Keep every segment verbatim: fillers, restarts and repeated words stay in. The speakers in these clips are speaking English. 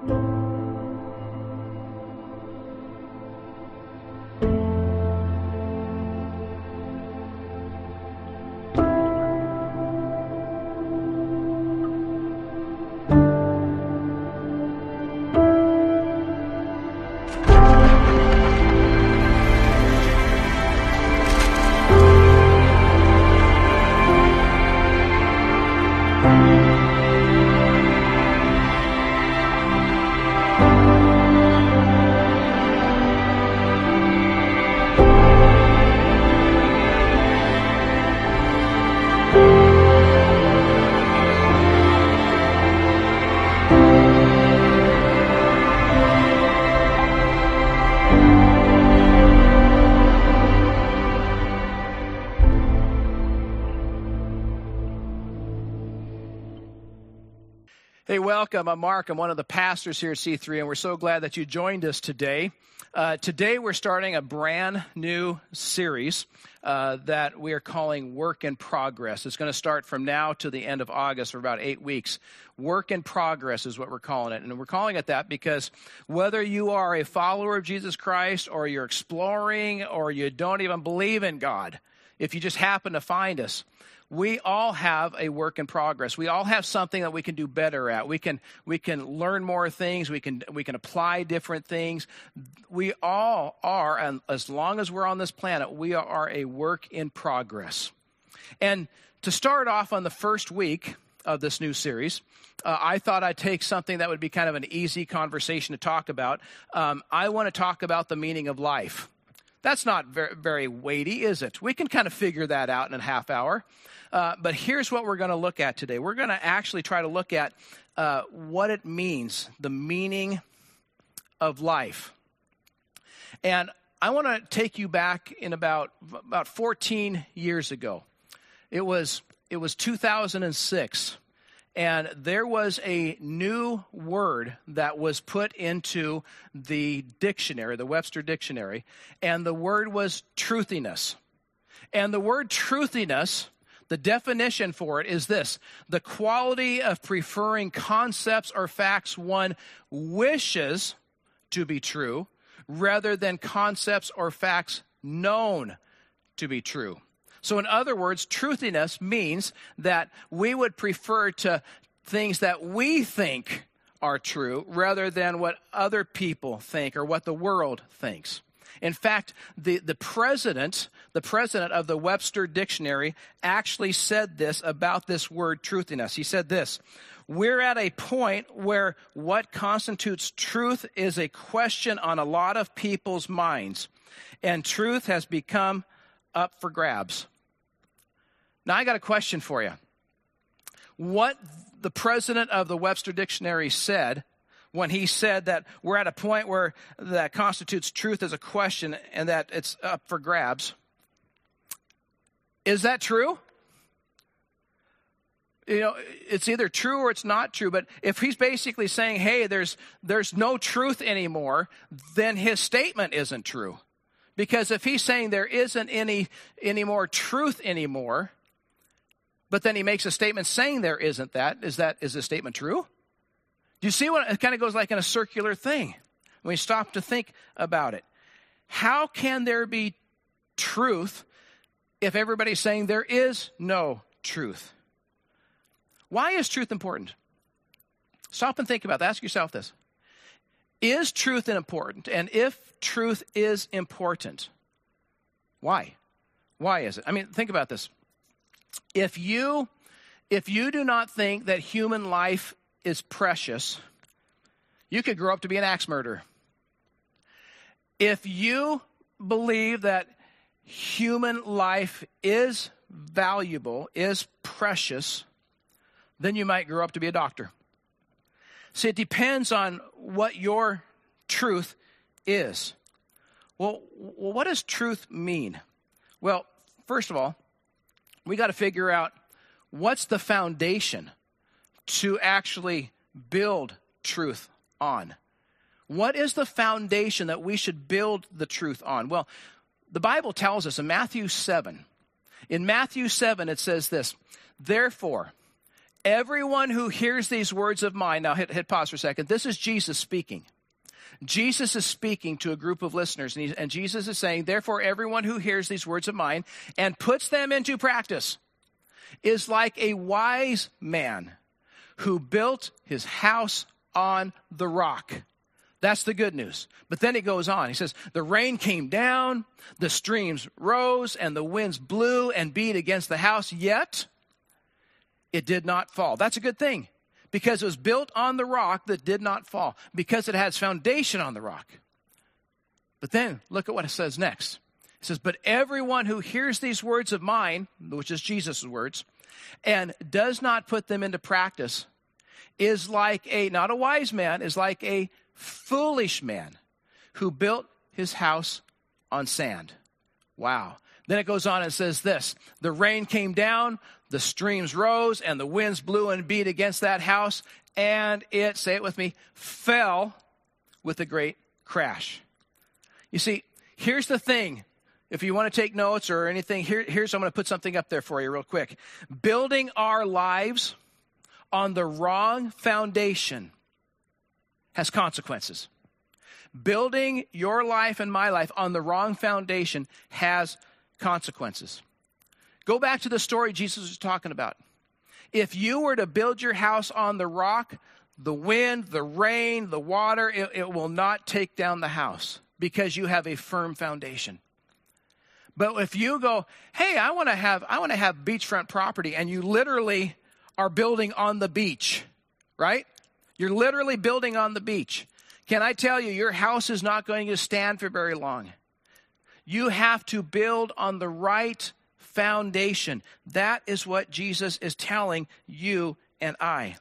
Hey, welcome. I'm Mark. I'm one of the pastors here at C three, and we're so glad that you joined us today. Uh, today, we're starting a brand new series uh, that we are calling Work in Progress. It's going to start from now to the end of August for about eight weeks. Work in Progress is what we're calling it. And we're calling it that because whether you are a follower of Jesus Christ or you're exploring or you don't even believe in God, if you just happen to find us, we all have a work in progress. We all have something that we can do better at. We can we can learn more things. We can we can apply different things. We all are, and as long as we're on this planet, we are a work in progress. And to start off on the first week of this new series, uh, I thought I'd take something that would be kind of an easy conversation to talk about. Um, I want to talk about the meaning of life. That's not very, very weighty, is it? We can kind of figure that out in a half hour. Uh, but here's what we're going to look at today. We're going to actually try to look at uh, what it means, the meaning of life. And I want to take you back in about about fourteen years ago. It was it was two thousand six, and there was a new word that was put into the dictionary, the Webster Dictionary, and the word was truthiness. And the word truthiness, the definition for it is this: the quality of preferring concepts or facts one wishes to be true rather than concepts or facts known to be true. So in other words, truthiness means that we would prefer to things that we think are true rather than what other people think or what the world thinks. In fact, the, the president, the president of the Webster Dictionary actually said this about this word truthiness. He said this: we're at a point where what constitutes truth is a question on a lot of people's minds, and truth has become up for grabs. Now, I got a question for you. What the president of the Webster Dictionary said when he said that we're at a point where that constitutes truth as a question and that it's up for grabs, is that true? You know, it's either true or it's not true. But if he's basically saying, hey, there's there's no truth anymore, then his statement isn't true. Because if he's saying there isn't any any more truth anymore, but then he makes a statement saying there isn't that, is that is the statement true? Do you see what it kind of goes like in a circular thing when you stop to think about it? How can there be truth if everybody's saying there is no truth? Why is truth important? Stop and think about that. Ask yourself this. Is truth important? And if truth is important, why? Why is it? I mean, think about this. If you, if you do not think that human life is precious, you could grow up to be an axe murderer. If you believe that human life is valuable, is precious, then you might grow up to be a doctor. See, it depends on what your truth is. Well, well what does truth mean? Well, first of all, we got to figure out what's the foundation to actually build truth on. What is the foundation that we should build the truth on? Well, the Bible tells us in Matthew seven. In Matthew seven, it says this: therefore, everyone who hears these words of mine, now hit, hit pause for a second. This is Jesus speaking. Jesus is speaking to a group of listeners, and, he, and Jesus is saying, therefore, everyone who hears these words of mine and puts them into practice is like a wise man who built his house on the rock. That's the good news. But then it goes on. He says, the rain came down, the streams rose, and the winds blew and beat against the house, yet it did not fall. That's a good thing, because it was built on the rock that did not fall, because it has foundation on the rock. But then look at what it says next. It says, but everyone who hears these words of mine, which is Jesus' words, and does not put them into practice is like a, not a wise man, is like a foolish man who built his house on sand. Wow. Then it goes on and says this, the rain came down, the streams rose, and the winds blew and beat against that house, and it, say it with me, fell with a great crash. You see, here's the thing. If you want to take notes or anything, here, here's, I'm going to put something up there for you real quick. Building our lives on the wrong foundation has consequences. Building your life and my life on the wrong foundation has consequences. Go back to the story Jesus was talking about. If you were to build your house on the rock, the wind, the rain, the water, it, it will not take down the house because you have a firm foundation. But if you go, hey, I want to have I want to have beachfront property, and you literally are building on the beach, right? You're literally building on the beach. Can I tell you, your house is not going to stand for very long. You have to build on the right foundation. That is what Jesus is telling you and I.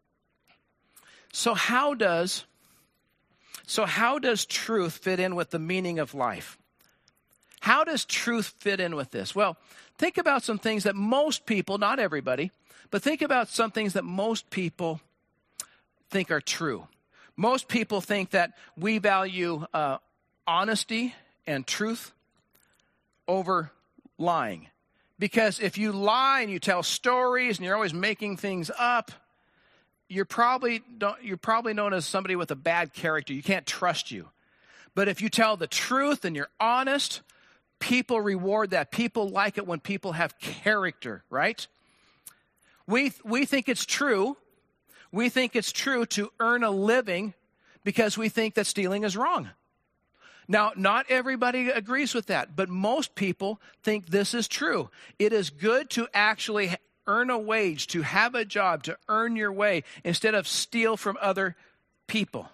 So how does, so how does truth fit in with the meaning of life? How does truth fit in with this? Well, think about some things that most people, not everybody, but think about some things that most people think are true. Most people think that we value uh, honesty and truth over lying. Because if you lie and you tell stories and you're always making things up, you're probably don't, you're probably known as somebody with a bad character. You can't trust you. But if you tell the truth and you're honest, people reward that. People like it when people have character, right? We we think it's true. We think it's true to earn a living because we think that stealing is wrong. Now, not everybody agrees with that, but most people think this is true. It is good to actually earn a wage, to have a job, to earn your way, instead of steal from other people.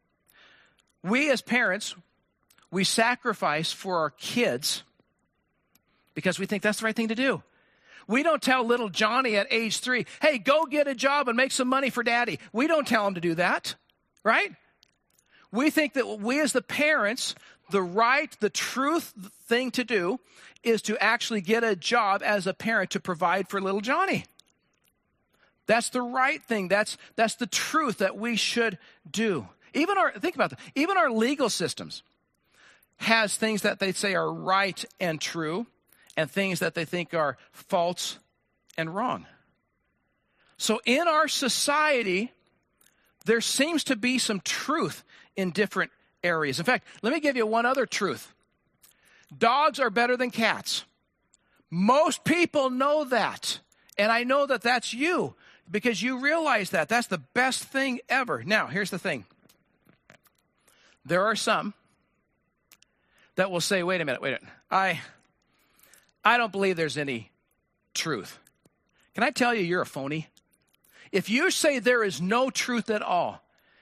We as parents, we sacrifice for our kids because we think that's the right thing to do. We don't tell little Johnny at age three, hey, go get a job and make some money for daddy. We don't tell him to do that, right? We think that we as the parents, the right, the truth thing to do is to actually get a job as a parent to provide for little Johnny. That's the right thing. That's, that's the truth that we should do. Even our, think about that, even our legal systems has things that they say are right and true, and things that they think are false and wrong. So in our society, there seems to be some truth in different areas. In fact, let me give you one other truth. Dogs are better than cats. Most people know that. And I know that that's you because you realize that. That's the best thing ever. Now, here's the thing. There are some that will say, wait a minute, wait a minute. I... I don't believe there's any truth. Can I tell you, you're a phony? If you say there is no truth at all,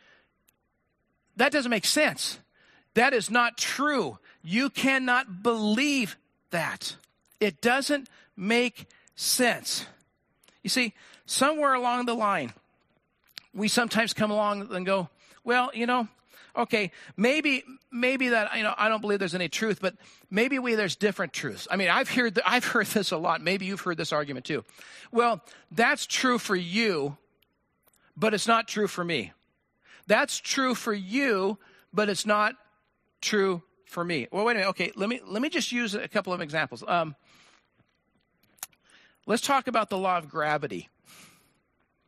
that doesn't make sense. That is not true. You cannot believe that. It doesn't make sense. You see, somewhere along the line, we sometimes come along and go, well, you know, okay, maybe maybe that, you know, I don't believe there's any truth, but maybe we there's different truths. I mean, I've heard I've heard this a lot. Maybe you've heard this argument too. Well, that's true for you, but it's not true for me. That's true for you, but it's not true for me. Well, wait a minute. Okay, let me let me just use a couple of examples. Um, let's talk about the law of gravity.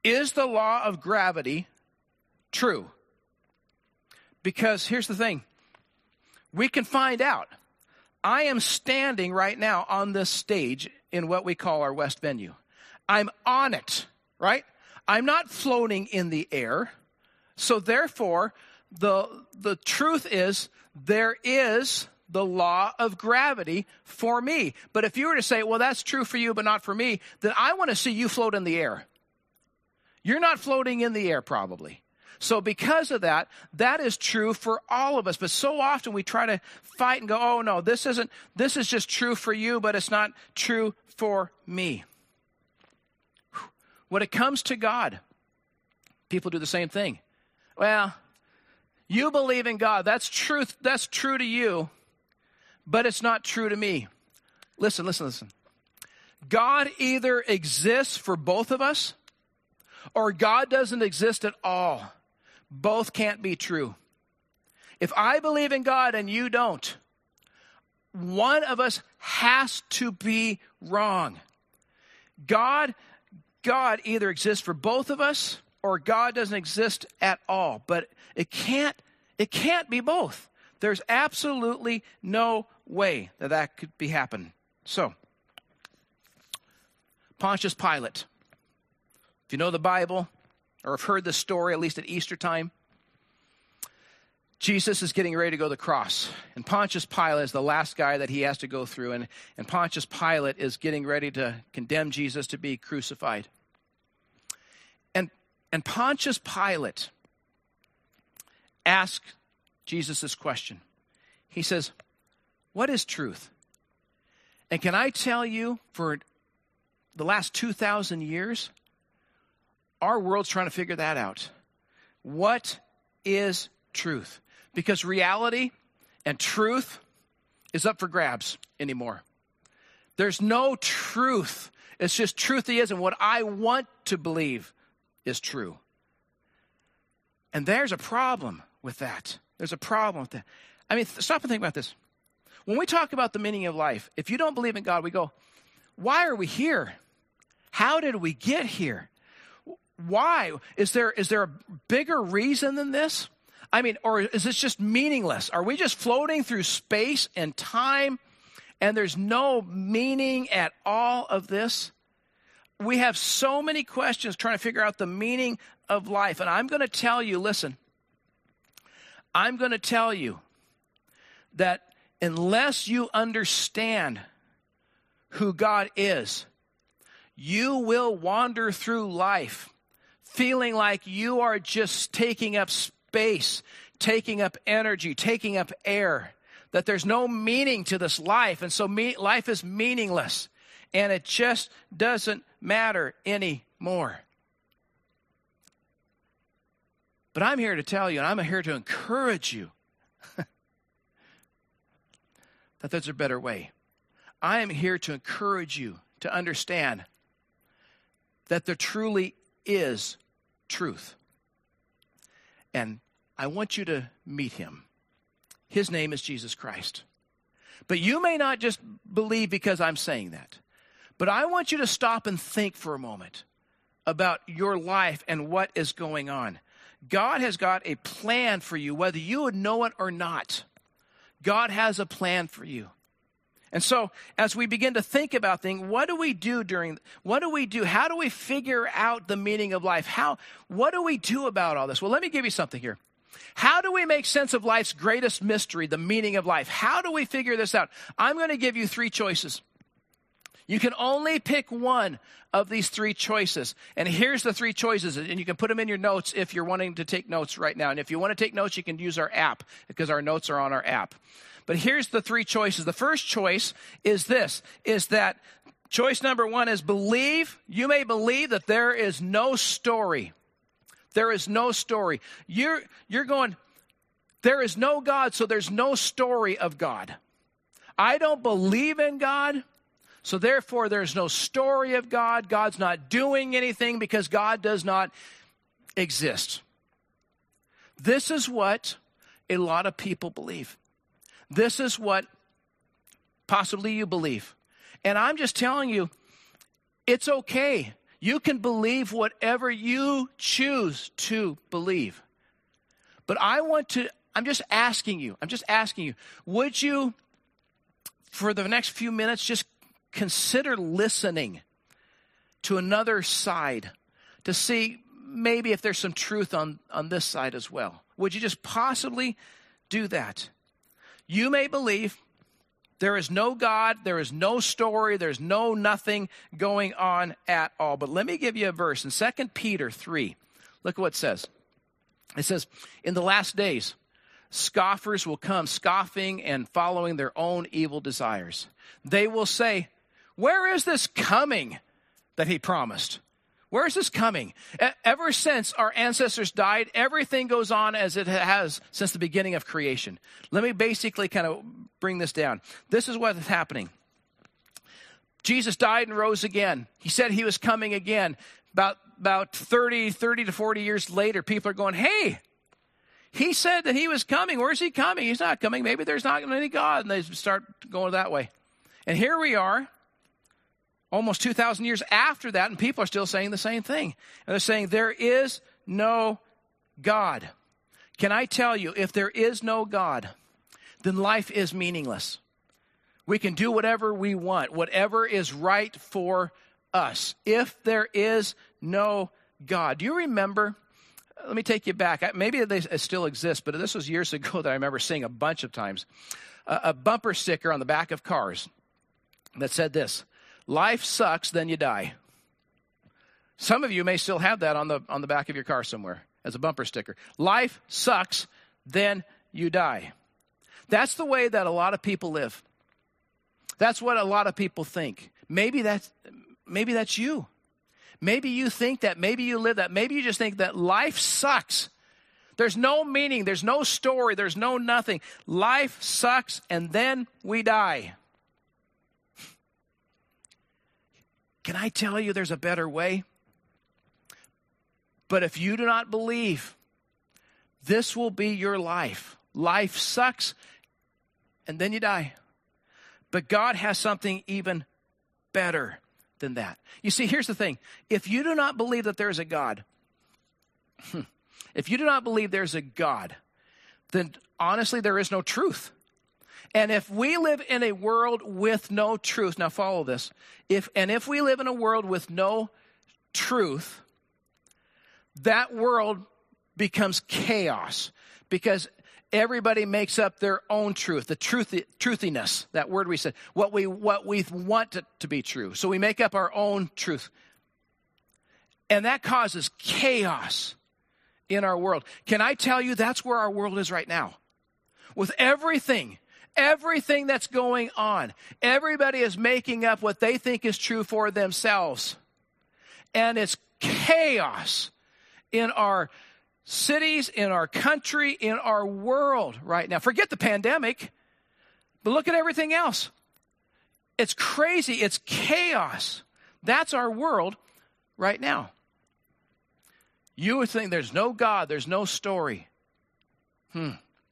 Is the law of gravity true? Because here's the thing. We can find out. I am standing right now on this stage in what we call our West venue. I'm on it, right? I'm not floating in the air. So therefore, the, the truth is there is the law of gravity for me. But if you were to say, well, that's true for you, but not for me, then I want to see you float in the air. You're not floating in the air probably. So because of that, that is true for all of us. But so often we try to fight and go, oh no, this isn't, this is just true for you, but it's not true for me. When it comes to God, people do the same thing. Well, you believe in God. That's truth. That's true to you, but it's not true to me. Listen, listen, listen. God either exists for both of us, or God doesn't exist at all. Both can't be true. If I believe in God and you don't, one of us has to be wrong. God, God either exists for both of us, or God doesn't exist at all. But it can't, it can't be both. There's absolutely no way that that could be happening. So, Pontius Pilate. If you know the Bible, or have heard the story, at least at Easter time, Jesus is getting ready to go to the cross. And Pontius Pilate is the last guy that he has to go through. And, and Pontius Pilate is getting ready to condemn Jesus to be crucified. And, and Pontius Pilate asked Jesus this question. He says, what is truth? And can I tell you, for the last two thousand years, our world's trying to figure that out. What is truth? Because reality and truth is up for grabs anymore. There's no truth. It's just truth is, and what I want to believe is true. And there's a problem with that. There's a problem with that. I mean, stop and think about this. When we talk about the meaning of life, if you don't believe in God, we go, why are we here? How did we get here? Why? Is there is there a bigger reason than this? I mean, or is this just meaningless? Are we just floating through space and time and there's no meaning at all of this? We have so many questions trying to figure out the meaning of life. And I'm going to tell you, listen, I'm going to tell you that unless you understand who God is, you will wander through life feeling like you are just taking up space, taking up energy, taking up air, that there's no meaning to this life. And so me, life is meaningless, and it just doesn't matter anymore. But I'm here to tell you, and I'm here to encourage you that there's a better way. I am here to encourage you to understand that there truly is truth. And I want you to meet him. His name is Jesus Christ. But you may not just believe because I'm saying that. But I want you to stop and think for a moment about your life and what is going on. God has got a plan for you, whether you would know it or not. God has a plan for you. And so as we begin to think about things, what do we do during, what do we do? How do we figure out the meaning of life? How, what do we do about all this? Well, let me give you something here. How do we make sense of life's greatest mystery, the meaning of life? How do we figure this out? I'm going to give you three choices. You can only pick one of these three choices. And here's the three choices. And you can put them in your notes if you're wanting to take notes right now. And if you want to take notes, you can use our app because our notes are on our app. But here's the three choices. The first choice is this, is that choice number one is believe. You may believe that there is no story. There is no story. You're, you're going, there is no God, so there's no story of God. I don't believe in God, so therefore there's no story of God. God's not doing anything because God does not exist. This is what a lot of people believe. This is what possibly you believe. And I'm just telling you, it's okay. You can believe whatever you choose to believe. But I want to, I'm just asking you, I'm just asking you, would you, for the next few minutes, just consider listening to another side to see maybe if there's some truth on, on this side as well? Would you just possibly do that? You may believe there is no God, there is no story, there's no nothing going on at all. But let me give you a verse in Second Peter three. Look at what it says. It says, in the last days, scoffers will come, scoffing and following their own evil desires. They will say, where is this coming that he promised? Where is this coming? E- ever since our ancestors died, everything goes on as it has since the beginning of creation. Let me basically kind of bring this down. This is what is happening. Jesus died and rose again. He said he was coming again. About, about thirty, thirty to forty years later, people are going, hey, he said that he was coming. Where's he coming? He's not coming. Maybe there's not any God. And they start going that way. And here we are, almost two thousand years after that, and people are still saying the same thing. And they're saying there is no God. Can I tell you, if there is no God, then life is meaningless. We can do whatever we want, whatever is right for us, if there is no God. Do you remember? Let me take you back. Maybe they still exist, but this was years ago that I remember seeing a bunch of times. A, a bumper sticker on the back of cars that said this: life sucks, then you die. Some of you may still have that on the on the back of your car somewhere as a bumper sticker. Life sucks, then you die. That's the way that a lot of people live. That's what a lot of people think. Maybe that's, maybe that's you. Maybe you think that. Maybe you live that. Maybe you just think that life sucks. There's no meaning. There's no story. There's no nothing. Life sucks, and then we die. Can I tell you there's a better way? But if you do not believe, this will be your life. Life sucks, and then you die. But God has something even better than that. You see, here's the thing. If you do not believe that there's a God, if you do not believe there's a God, then honestly, there is no truth. And if we live in a world with no truth, now follow this, if and if we live in a world with no truth, that world becomes chaos, because everybody makes up their own truth, the truth, truthiness, that word we said, what we what we want it to be true. So we make up our own truth. And that causes chaos in our world. Can I tell you that's where our world is right now? With everything, everything that's going on, everybody is making up what they think is true for themselves. And it's chaos in our cities, in our country, in our world right now. Forget the pandemic, but look at everything else. It's crazy. It's chaos. That's our world right now. You would think there's no God, there's no story. Hmm.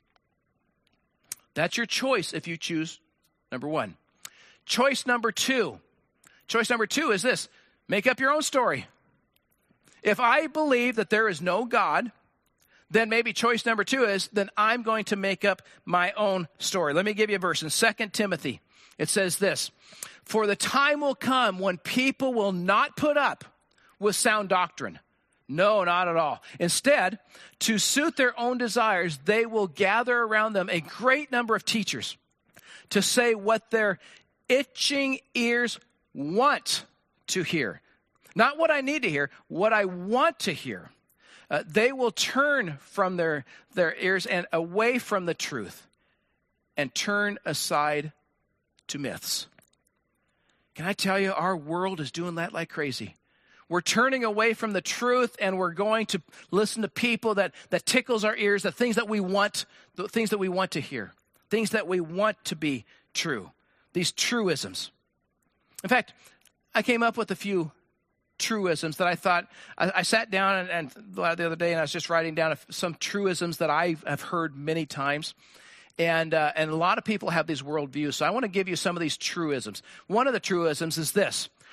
That's your choice if you choose number one. Choice number two. Choice number two is this: make up your own story. If I believe that there is no God, then maybe choice number two is, then I'm going to make up my own story. Let me give you a verse in Second Timothy. It says this: for the time will come when people will not put up with sound doctrine. No, not at all. Instead, to suit their own desires, they will gather around them a great number of teachers to say what their itching ears want to hear. Not what I need to hear, what I want to hear. Uh, they will turn from their, their ears and away from the truth and turn aside to myths. Can I tell you, our world is doing that like crazy. We're turning away from the truth, and we're going to listen to people that, that tickles our ears, the things that we want, the things that we want to hear, things that we want to be true, these truisms. In fact, I came up with a few truisms that I thought, I, I sat down and, and the other day and I was just writing down some truisms that I have heard many times. And, uh, and a lot of people have these worldviews. So I want to give you some of these truisms. One of the truisms is this: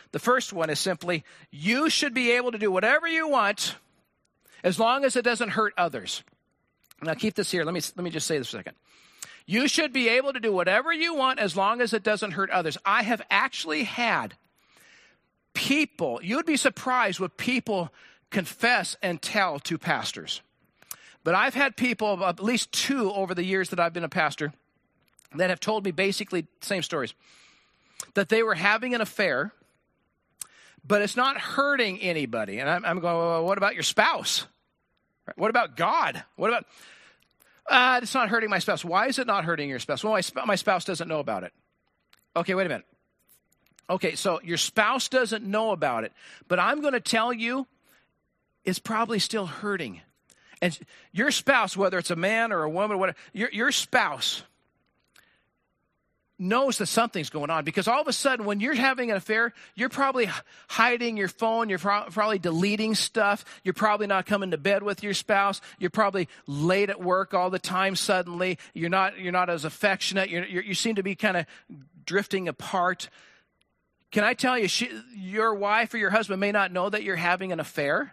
The first one is simply, you should be able to do whatever you want as long as it doesn't hurt others. Now keep this here. Let me, let me just say this for a second. You should be able to do whatever you want as long as it doesn't hurt others. I have actually had people, you'd be surprised what people confess and tell to pastors. But I've had people, at least two over the years that I've been a pastor, that have told me basically the same stories. That they were having an affair, but it's not hurting anybody. And I'm, I'm going, well, what about your spouse? What about God? What about, uh, it's not hurting my spouse. Why is it not hurting your spouse? Well, my, sp- my spouse doesn't know about it. Okay, wait a minute. Okay, so your spouse doesn't know about it, but I'm going to tell you, it's probably still hurting. And your spouse, whether it's a man or a woman or whatever, your, your spouse knows that something's going on, because all of a sudden when you're having an affair, you're probably hiding your phone, you're pro- probably deleting stuff, you're probably not coming to bed with your spouse, you're probably late at work all the time suddenly, you're not you're not as affectionate, you're, you're, you seem to be kind of drifting apart. Can I tell you, she, your wife or your husband may not know that you're having an affair,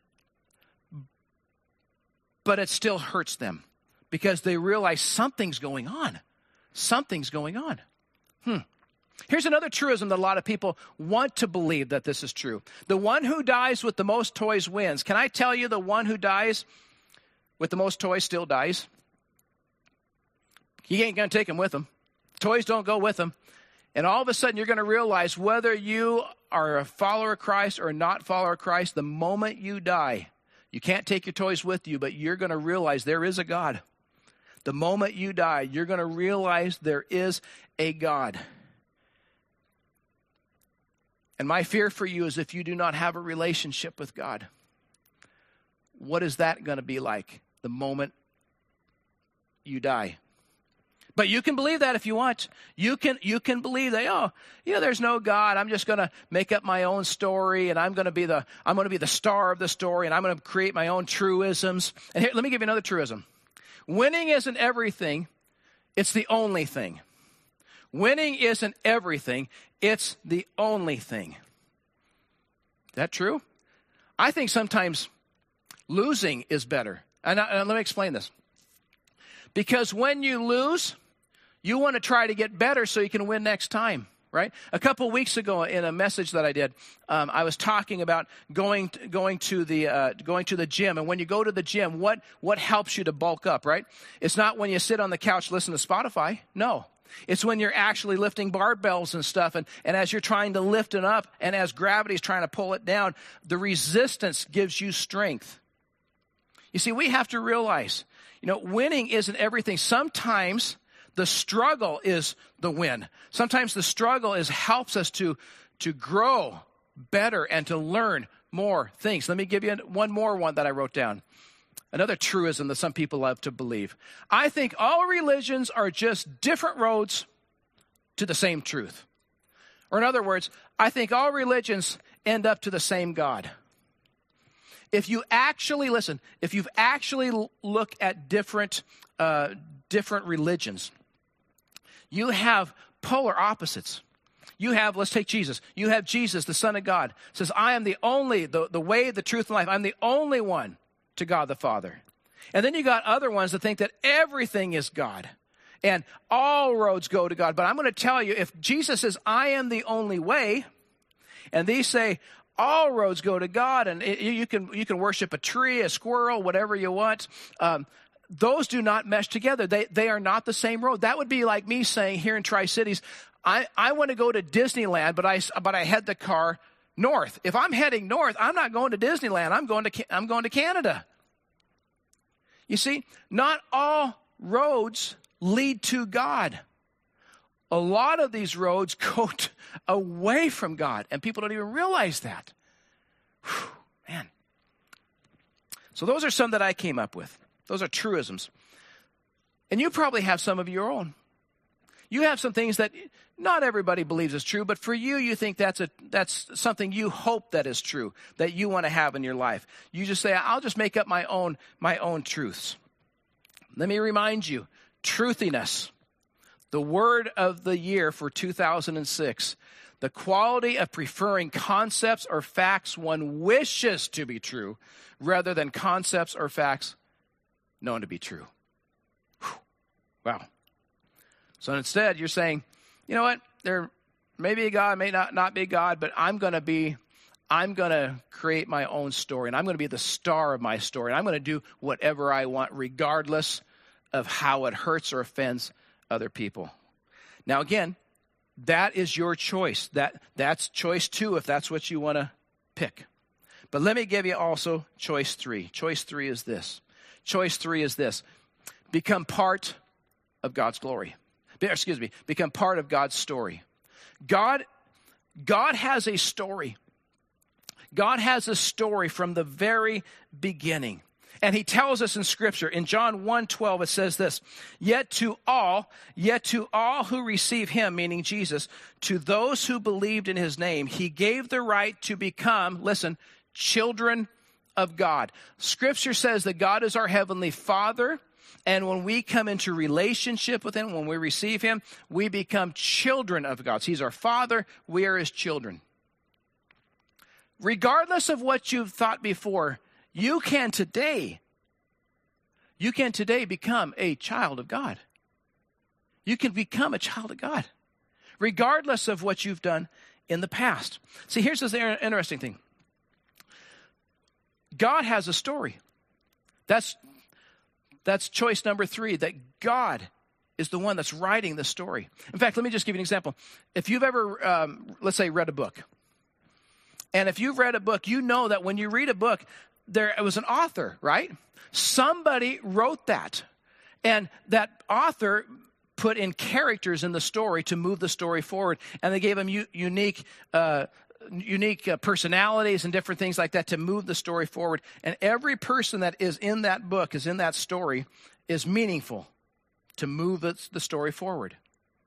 but it still hurts them because they realize something's going on. Something's going on. Hmm. Here's another truism that a lot of people want to believe that this is true. The one who dies with the most toys wins. Can I tell you, the one who dies with the most toys still dies? He ain't going to take them with him. Toys don't go with him. And all of a sudden, you're going to realize whether you are a follower of Christ or not follower of Christ, the moment you die, you can't take your toys with you, but you're going to realize there is a God. The moment you die, you're going to realize there is a God. And my fear for you is if you do not have a relationship with God, what is that going to be like the moment you die? But you can believe that if you want. You can you can believe that, oh, you know, there's no God. I'm just going to make up my own story, and I'm going to be the I'm going to be the star of the story, and I'm going to create my own truisms. And here, let me give you another truism. Winning isn't everything. It's the only thing. Winning isn't everything. It's the only thing. Is that true? I think sometimes losing is better. And, I, and let me explain this. Because when you lose, you want to try to get better so you can win next time, right? A couple weeks ago in a message that I did, um, I was talking about going to, going to the uh, going to the gym. And when you go to the gym, what what helps you to bulk up, right? It's not when you sit on the couch listen to Spotify. No. It's when you're actually lifting barbells and stuff. And, and as you're trying to lift it up, and as gravity is trying to pull it down, the resistance gives you strength. You see, we have to realize, you know, winning isn't everything. Sometimes the struggle is the win. Sometimes the struggle is helps us to, to grow better and to learn more things. Let me give you one more one that I wrote down. Another truism that some people love to believe. I think all religions are just different roads to the same truth. Or in other words, I think all religions end up to the same God. If you actually, listen, if you've actually look at different, uh, different religions, you have polar opposites. You have, let's take Jesus. You have Jesus, the Son of God, says, I am the only, the, the way, the truth, and life. I'm the only one to God the Father. And then you got other ones that think that everything is God and all roads go to God. But I'm going to tell you, if Jesus says, I am the only way, and these say, all roads go to God, and it, you can you can worship a tree, a squirrel, whatever you want. Um, those do not mesh together. They they are not the same road. That would be like me saying here in Tri-Cities, I, I want to go to Disneyland, but I but I head the car north. If I'm heading north, I'm not going to Disneyland. I'm going to I'm going to Canada. You see, not all roads lead to God. A lot of these roads go to, away from God, and people don't even realize that. Whew, man. So those are some that I came up with. Those are truisms. And you probably have some of your own. You have some things that not everybody believes is true, but for you, you think that's a that's something you hope that is true, that you want to have in your life. You just say, I'll just make up my own my own truths. Let me remind you, truthiness. The word of the year for two thousand six. The quality of preferring concepts or facts one wishes to be true rather than concepts or facts known to be true. Whew. Wow. So instead, you're saying, you know what? There may be a God, may not, not be a God, but I'm going to be, I'm going to create my own story, and I'm going to be the star of my story, and I'm going to do whatever I want, regardless of how it hurts or offends other people. Now, again, that is your choice. That that's choice two, if that's what you want to pick. But let me give you also choice three. Choice three is this. Choice three is this. Become part of God's glory. Be, excuse me. Become part of God's story. God, God has a story. God has a story from the very beginning. And he tells us in Scripture, in John one twelve, it says this, Yet to all, yet to all who receive him, meaning Jesus, to those who believed in his name, he gave the right to become, listen, children of God. Scripture says that God is our heavenly Father, and when we come into relationship with him, when we receive him, we become children of God. So he's our Father, we are his children. Regardless of what you've thought before, you can today, you can today become a child of God. You can become a child of God, regardless of what you've done in the past. See, here's this interesting thing. God has a story. That's, that's choice number three, that God is the one that's writing the story. In fact, let me just give you an example. If you've ever, um, let's say, read a book, and if you've read a book, you know that when you read a book, there was an author, right? Somebody wrote that. And that author put in characters in the story to move the story forward. And they gave them u- unique uh, unique uh, personalities and different things like that to move the story forward. And every person that is in that book, is in that story, is meaningful to move the, the story forward.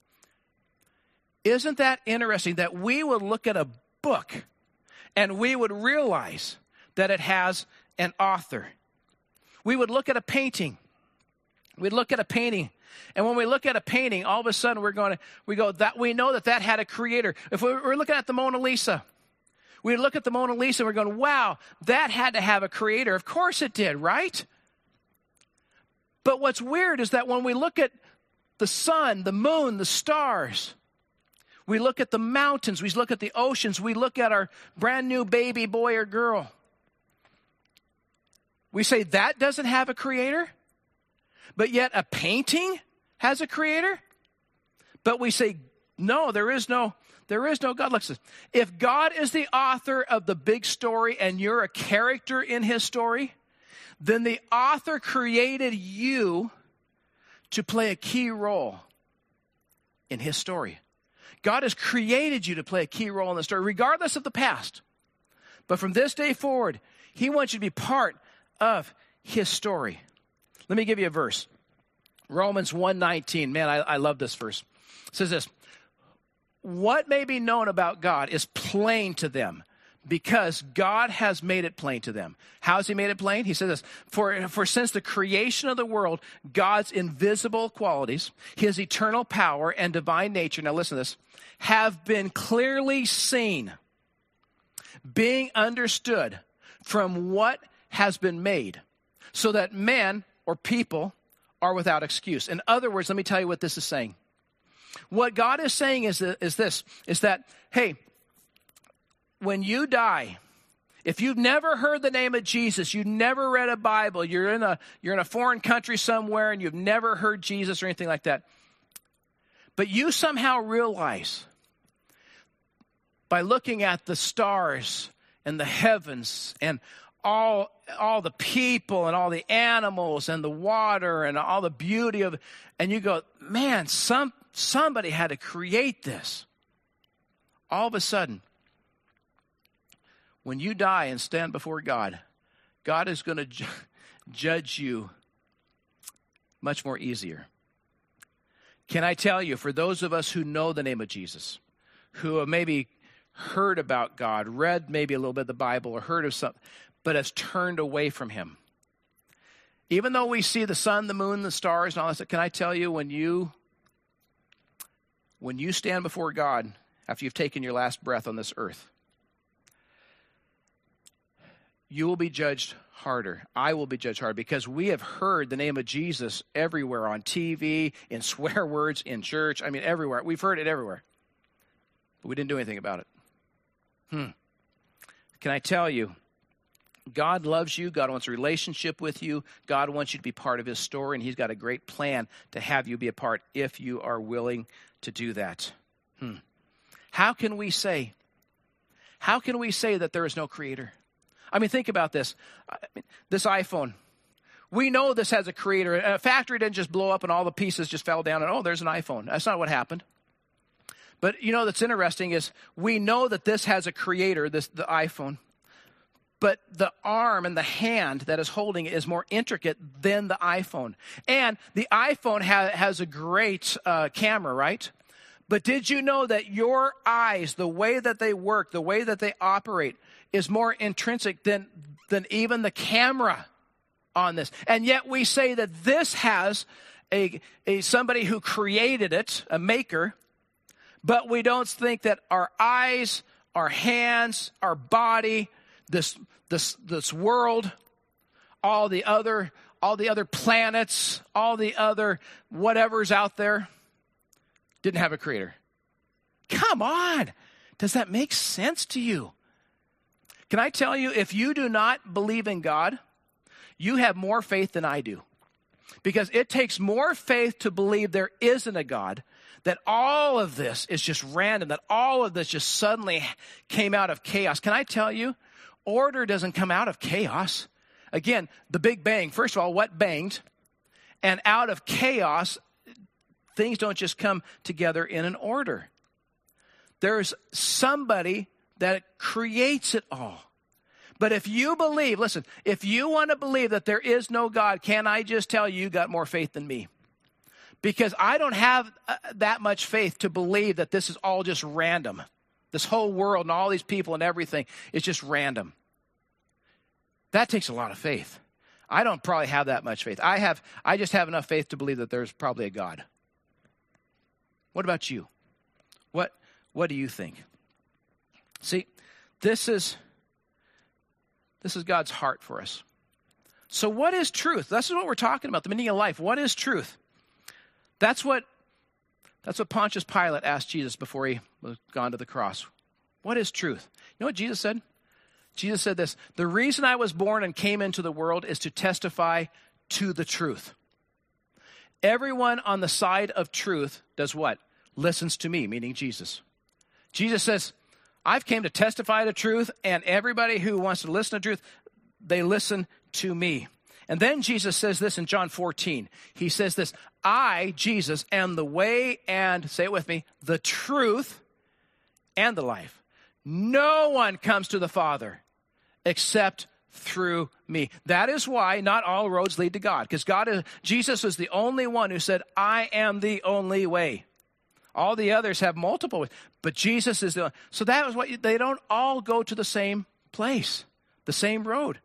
Isn't that interesting that we would look at a book and we would realize that it has an author? We would look at a painting. We'd look at a painting. And when we look at a painting, all of a sudden we're going to, we go, that we know that that had a creator. If we we're looking at the Mona Lisa, we look at the Mona Lisa and we're going, wow, that had to have a creator. Of course it did, right? But what's weird is that when we look at the sun, the moon, the stars, we look at the mountains, we look at the oceans, we look at our brand new baby boy or girl, we say that doesn't have a creator, but yet a painting has a creator. But we say, no, there is no, there is no God. Look, if God is the author of the big story and you're a character in his story, then the author created you to play a key role in his story. God has created you to play a key role in the story, regardless of the past. But from this day forward, he wants you to be part of his story. Let me give you a verse. Romans one nineteen. Man, I, I love this verse. It says this. What may be known about God is plain to them because God has made it plain to them. How has he made it plain? He says this. For, for since the creation of the world, God's invisible qualities, his eternal power and divine nature, now listen to this, have been clearly seen, being understood from what has been made, so that men or people are without excuse. In other words, let me tell you what this is saying. What God is saying is, is this, is that, hey, when you die, if you've never heard the name of Jesus, you've never read a Bible, you're in a, you're in a foreign country somewhere and you've never heard Jesus or anything like that, but you somehow realize by looking at the stars and the heavens and all all the people and all the animals and the water and all the beauty of it, and you go, man, some somebody had to create this. All of a sudden, when you die and stand before God, God is going to ju- judge you much more easier. Can I tell you, for those of us who know the name of Jesus, who have maybe heard about God, read maybe a little bit of the Bible or heard of something, but has turned away from him. Even though we see the sun, the moon, the stars, and all that stuff, can I tell you, when you when you stand before God, after you've taken your last breath on this earth, you will be judged harder. I will be judged harder because we have heard the name of Jesus everywhere, on T V, in swear words, in church. I mean, everywhere. We've heard it everywhere. But we didn't do anything about it. Hmm. Can I tell you, God loves you. God wants a relationship with you. God wants you to be part of his story, and he's got a great plan to have you be a part if you are willing to do that. Hmm. How can we say, how can we say that there is no creator? I mean, think about this. I mean, this iPhone. We know this has a creator. A factory didn't just blow up and all the pieces just fell down and, oh, there's an iPhone. That's not what happened. But, you know, that's interesting is we know that this has a creator, this the iPhone. But the arm and the hand that is holding it is more intricate than the iPhone. And the iPhone ha- has a great uh, camera, right? But did you know that your eyes, the way that they work, the way that they operate, is more intrinsic than, than even the camera on this? And yet we say that this has a, a somebody who created it, a maker, but we don't think that our eyes, our hands, our body, this this this world, all the other all the other planets, all the other whatever's out there, didn't have a creator. Come on. Does that make sense to you? Can I tell you, if you do not believe in God, you have more faith than I do. Because it takes more faith to believe there isn't a God, that all of this is just random, that all of this just suddenly came out of chaos. Can I tell you, order doesn't come out of chaos. Again, the Big Bang, first of all, what banged? And out of chaos, things don't just come together in an order. There's somebody that creates it all. But if you believe, listen, if you want to believe that there is no God, can I just tell you, you got more faith than me? Because I don't have uh, that much faith to believe that this is all just random. This whole world and all these people and everything is just random. That takes a lot of faith. I don't probably have that much faith. I have, I just have enough faith to believe that there's probably a God. What about you? What, what do you think? See, this is, this is God's heart for us. So what is truth? This is what we're talking about, the meaning of life. What is truth? That's what, that's what Pontius Pilate asked Jesus before he was gone to the cross. What is truth? You know what Jesus said? Jesus said this, the reason I was born and came into the world is to testify to the truth. Everyone on the side of truth does what? Listens to me, meaning Jesus. Jesus says, I've came to testify the truth, and everybody who wants to listen to truth, they listen to me. And then Jesus says this in John fourteen. He says this, I, Jesus, am the way and, say it with me, the truth and the life. No one comes to the Father except through me. That is why not all roads lead to God. Because God is, Jesus is the only one who said, I am the only way. All the others have multiple ways, but Jesus is the one. So that was what you, they don't all go to the same place, the same road.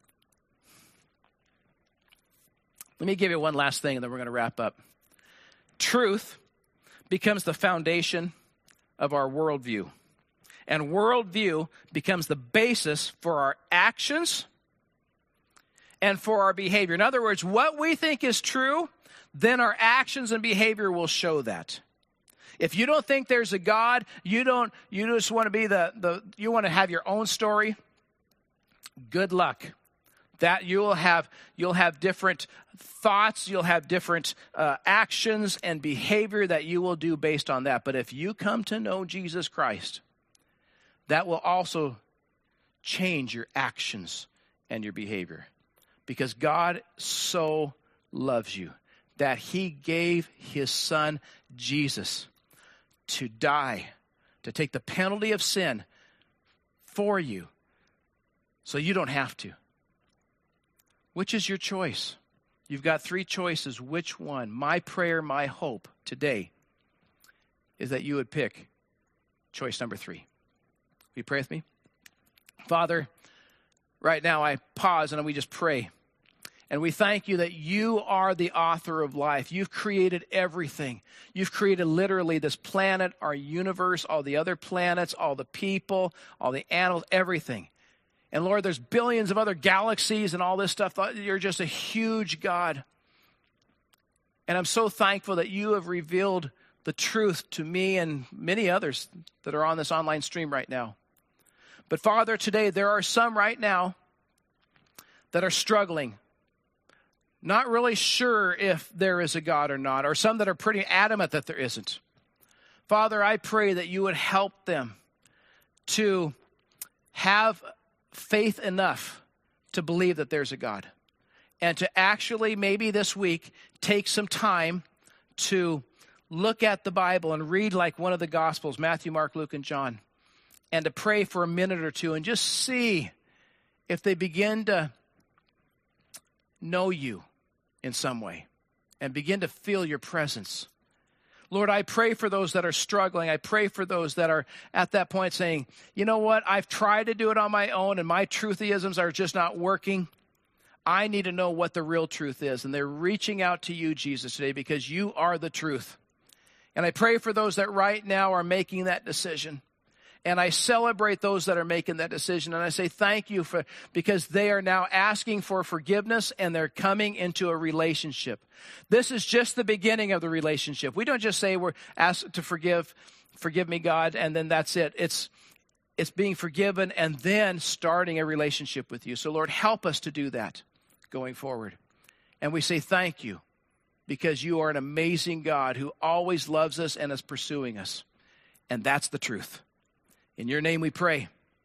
Let me give you one last thing and then we're going to wrap up. Truth becomes the foundation of our worldview. And worldview becomes the basis for our actions and for our behavior. In other words, what we think is true, then our actions and behavior will show that. If you don't think there's a God, you don't, you just want to be the, the you want to have your own story, good luck. That you'll have, you'll have different thoughts, you'll have different uh, actions and behavior that you will do based on that. But if you come to know Jesus Christ, that will also change your actions and your behavior. Because God so loves you that he gave his son Jesus to die, to take the penalty of sin for you so you don't have to. Which is your choice? You've got three choices. Which one? My prayer, my hope today is that you would pick choice number three. Will you pray with me? Father, right now I pause and we just pray. And we thank you that you are the author of life. You've created everything. You've created literally this planet, our universe, all the other planets, all the people, all the animals, everything. And Lord, there's billions of other galaxies and all this stuff. You're just a huge God. And I'm so thankful that you have revealed the truth to me and many others that are on this online stream right now. But Father, today there are some right now that are struggling, not really sure if there is a God or not, or some that are pretty adamant that there isn't. Father, I pray that you would help them to have faith enough to believe that there's a God, and to actually maybe this week take some time to look at the Bible and read like one of the Gospels, Matthew, Mark, Luke, and John, and to pray for a minute or two and just see if they begin to know you in some way and begin to feel your presence. Lord, I pray for those that are struggling. I pray for those that are at that point saying, you know what, I've tried to do it on my own and my trutheisms are just not working. I need to know what the real truth is. And they're reaching out to you, Jesus, today because you are the truth. And I pray for those that right now are making that decision. And I celebrate those that are making that decision. And I say thank you for because they are now asking for forgiveness and they're coming into a relationship. This is just the beginning of the relationship. We don't just say we're asked to forgive, forgive me, God, and then that's it. It's it's being forgiven and then starting a relationship with you. So Lord, help us to do that going forward. And we say thank you because you are an amazing God who always loves us and is pursuing us. And that's the truth. In your name we pray.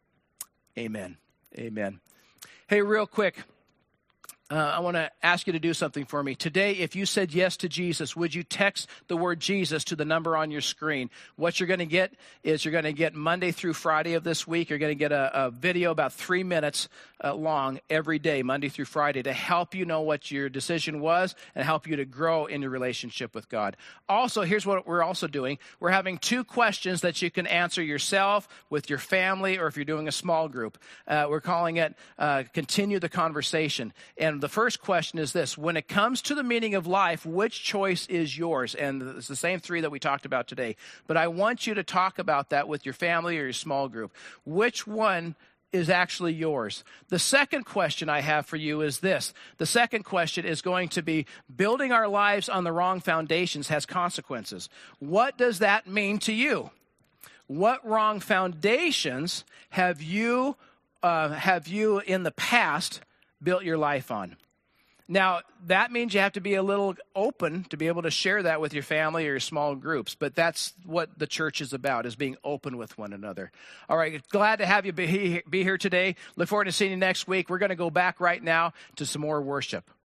Amen. Amen. Hey, real quick, uh, I want to ask you to do something for me. Today, if you said yes to Jesus, would you text the word Jesus to the number on your screen? What you're going to get is you're going to get Monday through Friday of this week. You're going to get a, a video about three minutes uh, long every day, Monday through Friday, to help you know what your decision was and help you to grow in your relationship with God. Also, here's what we're also doing. We're having two questions that you can answer yourself, with your family, or if you're doing a small group. Uh, we're calling it uh, Continue the Conversation. And the first question is this: when it comes to the meaning of life, which choice is yours? And it's the same three that we talked about today. But I want you to talk about that with your family or your small group. Which one is actually yours? The second question I have for you is this. The second question is going to be, building our lives on the wrong foundations has consequences. What does that mean to you? What wrong foundations have you uh, have you in the past built your life on? Now, that means you have to be a little open to be able to share that with your family or your small groups. But that's what the church is about, is being open with one another. All right, glad to have you be here today. Look forward to seeing you next week. We're going to go back right now to some more worship.